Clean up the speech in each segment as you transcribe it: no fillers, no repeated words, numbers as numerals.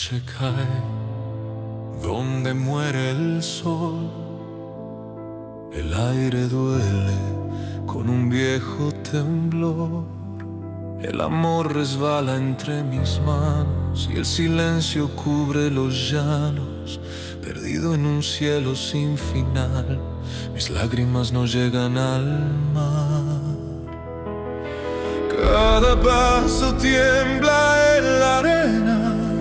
noche cae, donde muere el sol, el aire duele con un viejo temblor. El amor resbala entre mis manos y el silencio cubre los llanos, perdido en un cielo sin final. Mis lágrimas no llegan al mar. Cada paso tiembla en la arena,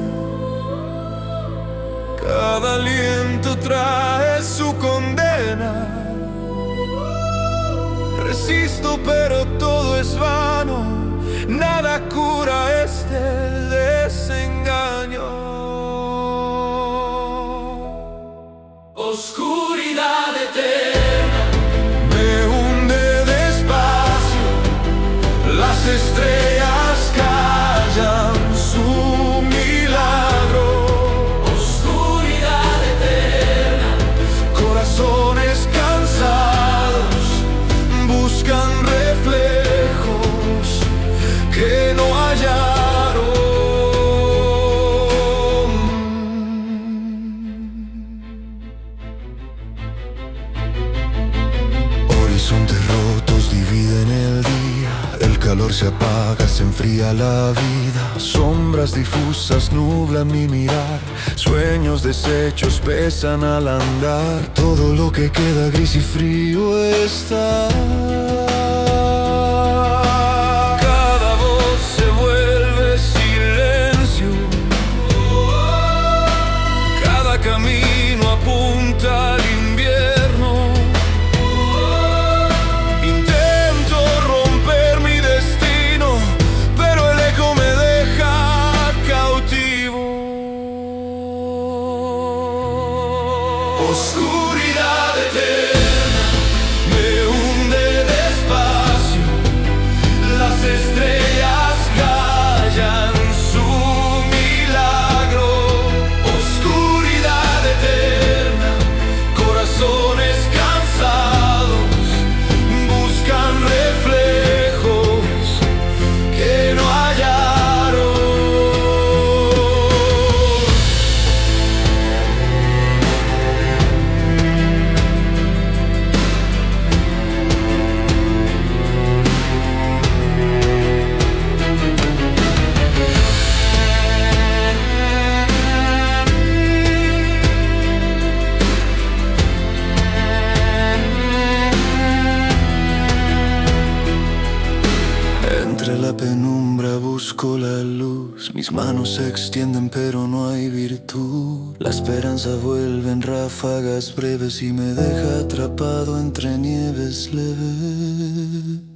cada aliento trae su condena. Resisto pero todo es vano, nada cura este desengaño. Oscuridad eterna me hunde despacio, las estrellas callan su milagro. Oscuridad eterna, corazones cansados buscan reflejos que no hallaron. Horizontes rotos dividen el día, el calor se apaga, se enfría la vida. Sombras difusas nublan mi mirar, sueños deshechos pesan al andar. Todo lo que queda gris y frío está. Camino apunta al invierno. Intento romper mi destino, pero el eco me deja cautivo. Oscuridad eterna me hunde despacio, las estrellas callan su milagro. Corazones cansados buscan reflejos que no hallaron. Entre la penumbra busco la luz, mis manos se extienden pero no hay virtud. La esperanza vuelve en ráfagas breves y me deja atrapado entre nieves leves.